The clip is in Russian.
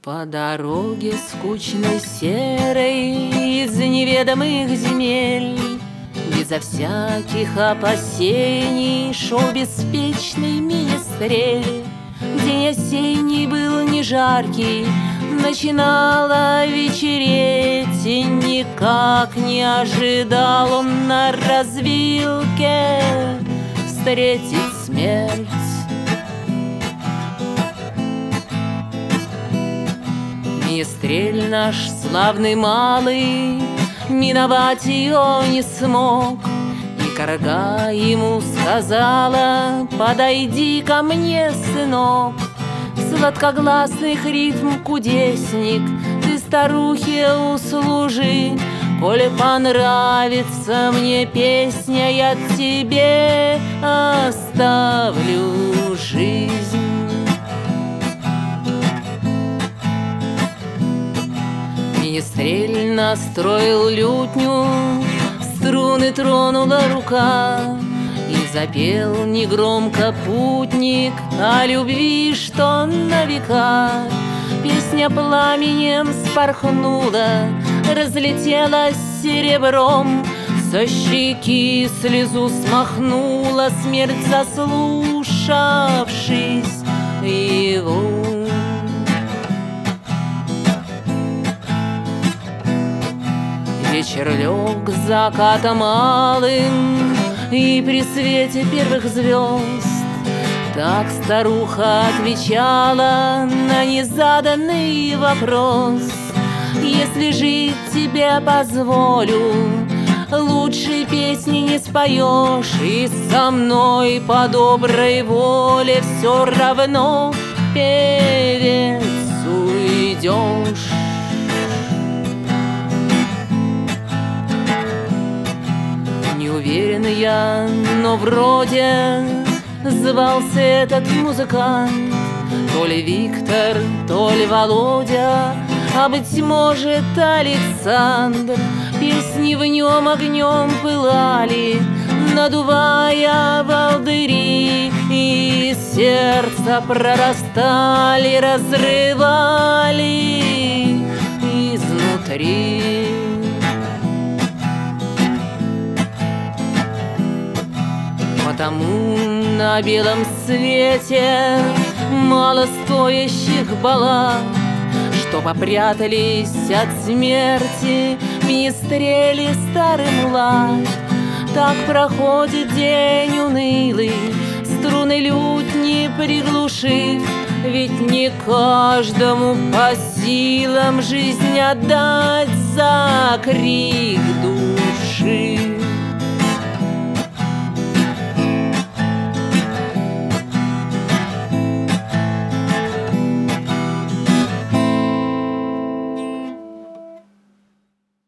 По дороге скучной серой из неведомых земель, безо всяких опасений шел беспечный министрель. День осенний был не жаркий, начинало вечереть, и никак не ожидал он на развилке встретить смерть. Министрель наш славный малый миновать ее не смог, и карга ему сказала: подойди ко мне, сынок. Сладкогласных рифм кудесник, ты старухе услужи. Коли понравится мне песня, я тебе оставлю жизнь. Министрель настроил лютню, струны тронула рука, и запел негромко путник о любви, что на века. Песня пламенем спорхнула, разлетелась серебром, со щеки слезу смахнула смерть, заслушавшись его. Вечер лег закатом малым, и при свете первых звезд так старуха отвечала на незаданный вопрос: если жить тебе позволю, лучшей песни не споешь, и со мной по доброй воле все равно, певец, уйдешь. Не уверен я, но вроде звался этот музыкант то ли Виктор, то ли Володя, а быть может Александр. Песни в нем огнем пылали, надувая волдыри, и из сердца прорастали, разрывали изнутри. Потому на белом свете мало стоящих баллад, что попрятались от смерти министрели старый млад. Так проходит день унылый, струны лютни приглушив, ведь не каждому по силам жизнь отдать за крик души.